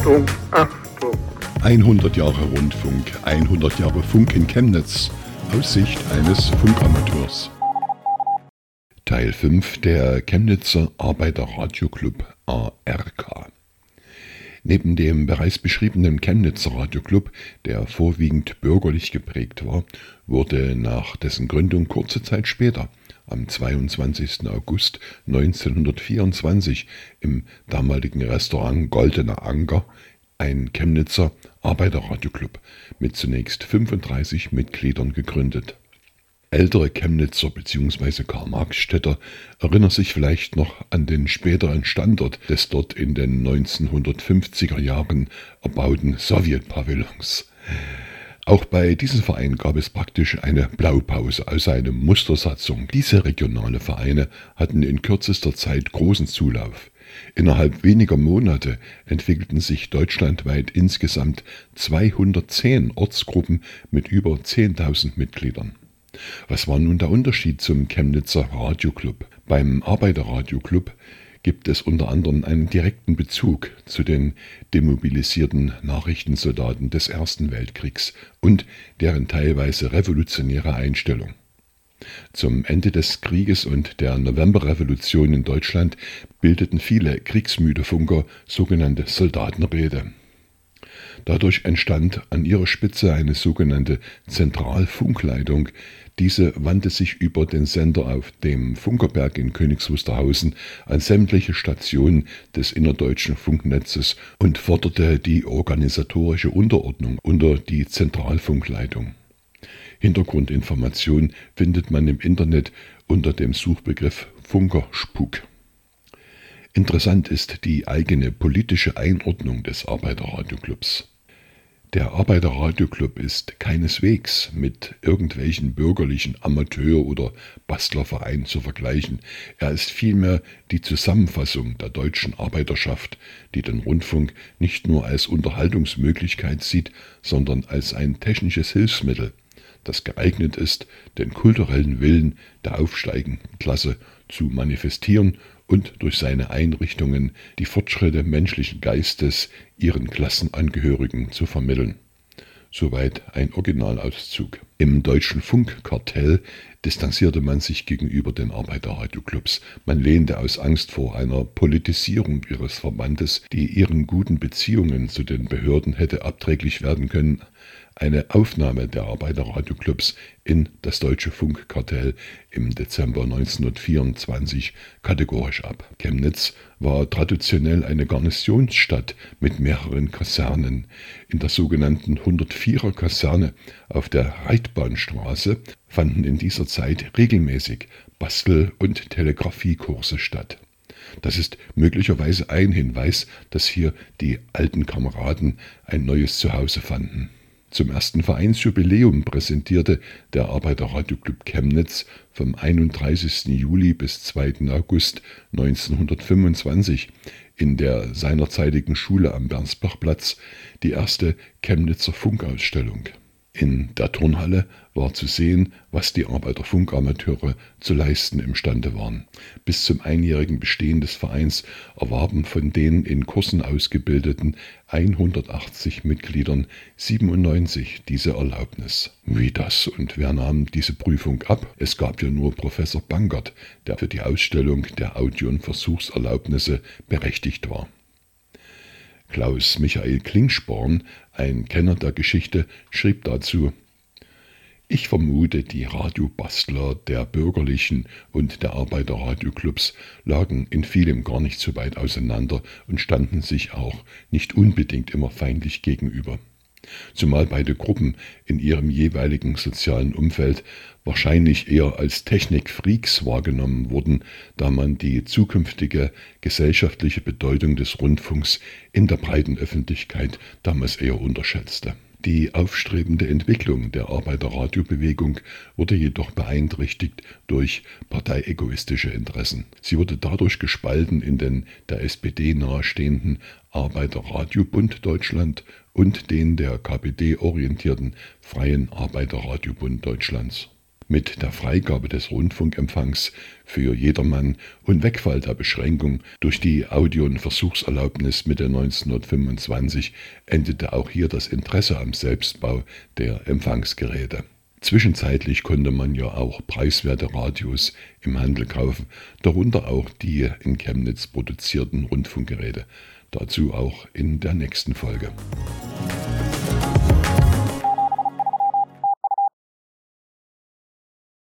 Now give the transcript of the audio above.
Achtung, Achtung. 100 Jahre Rundfunk, 100 Jahre Funk in Chemnitz, aus Sicht eines Funkamateurs. Teil 5 der Chemnitzer Arbeiterradioclub ARK. Neben dem bereits beschriebenen Chemnitzer Radioclub, der vorwiegend bürgerlich geprägt war, wurde nach dessen Gründung kurze Zeit später, am 22. August 1924, im damaligen Restaurant Goldener Anker, ein Chemnitzer Arbeiterradioclub mit zunächst 35 Mitgliedern gegründet. Ältere Chemnitzer bzw. Karl-Marx-Städter erinnern sich vielleicht noch an den späteren Standort des dort in den 1950er Jahren erbauten Sowjetpavillons. Auch bei diesem Verein gab es praktisch eine Blaupause aus einer Mustersatzung. Diese regionale Vereine hatten in kürzester Zeit großen Zulauf. Innerhalb weniger Monate entwickelten sich deutschlandweit insgesamt 210 Ortsgruppen mit über 10.000 Mitgliedern. Was war nun der Unterschied zum Chemnitzer Radioclub? Beim Arbeiterradioclub gibt es unter anderem einen direkten Bezug zu den demobilisierten Nachrichtensoldaten des Ersten Weltkriegs und deren teilweise revolutionäre Einstellung. Zum Ende des Krieges und der Novemberrevolution in Deutschland bildeten viele kriegsmüde Funker sogenannte Soldatenräte. Dadurch entstand an ihrer Spitze eine sogenannte Zentralfunkleitung. Diese wandte sich über den Sender auf dem Funkerberg in Königs Wusterhausen an sämtliche Stationen des innerdeutschen Funknetzes und forderte die organisatorische Unterordnung unter die Zentralfunkleitung. Hintergrundinformation findet man im Internet unter dem Suchbegriff Funkerspuk. Interessant ist die eigene politische Einordnung des Arbeiterradioclubs. Der Arbeiterradioclub ist keineswegs mit irgendwelchen bürgerlichen Amateur- oder Bastlervereinen zu vergleichen. Er ist vielmehr die Zusammenfassung der deutschen Arbeiterschaft, die den Rundfunk nicht nur als Unterhaltungsmöglichkeit sieht, sondern als ein technisches Hilfsmittel, das geeignet ist, den kulturellen Willen der aufsteigenden Klasse zu manifestieren und durch seine Einrichtungen die Fortschritte menschlichen Geistes ihren Klassenangehörigen zu vermitteln. Soweit ein Originalauszug. Im deutschen Funkkartell distanzierte man sich gegenüber den Arbeiterradioclubs. Man lehnte aus Angst vor einer Politisierung ihres Verbandes, die ihren guten Beziehungen zu den Behörden hätte abträglich werden können, eine Aufnahme der Arbeiterradioclubs in das deutsche Funkkartell im Dezember 1924 kategorisch ab. Chemnitz war traditionell eine Garnisonsstadt mit mehreren Kasernen. In der sogenannten 104er Kaserne auf der Reitbahnstraße fanden in dieser Zeit regelmäßig Bastel- und Telegrafiekurse statt. Das ist möglicherweise ein Hinweis, dass hier die alten Kameraden ein neues Zuhause fanden. Zum ersten Vereinsjubiläum präsentierte der Arbeiterradioclub Chemnitz vom 31. Juli bis 2. August 1925 in der seinerzeitigen Schule am Bernsbachplatz die erste Chemnitzer Funkausstellung. In der Turnhalle war zu sehen, was die Arbeiterfunkamateure zu leisten imstande waren. Bis zum einjährigen Bestehen des Vereins erwarben von den in Kursen ausgebildeten 180 Mitgliedern 97 diese Erlaubnis. Wie das und wer nahm diese Prüfung ab? Es gab ja nur Professor Bangert, der für die Ausstellung der Audio- und Versuchserlaubnisse berechtigt war. Klaus Michael Klingsporn, ein Kenner der Geschichte, schrieb dazu: Ich vermute, die Radiobastler der bürgerlichen und der Arbeiterradioclubs lagen in vielem gar nicht so weit auseinander und standen sich auch nicht unbedingt immer feindlich gegenüber. Zumal beide Gruppen in ihrem jeweiligen sozialen Umfeld wahrscheinlich eher als Technikfreaks wahrgenommen wurden, da man die zukünftige gesellschaftliche Bedeutung des Rundfunks in der breiten Öffentlichkeit damals eher unterschätzte. Die aufstrebende Entwicklung der Arbeiterradiobewegung wurde jedoch beeinträchtigt durch parteiegoistische Interessen. Sie wurde dadurch gespalten in den der SPD nahestehenden Arbeiterradiobund Deutschland und den der KPD orientierten Freien Arbeiterradiobund Deutschlands. Mit der Freigabe des Rundfunkempfangs für jedermann und Wegfall der Beschränkung durch die Audio- und Versuchserlaubnis Mitte 1925 endete auch hier das Interesse am Selbstbau der Empfangsgeräte. Zwischenzeitlich konnte man ja auch preiswerte Radios im Handel kaufen, darunter auch die in Chemnitz produzierten Rundfunkgeräte. Dazu auch in der nächsten Folge.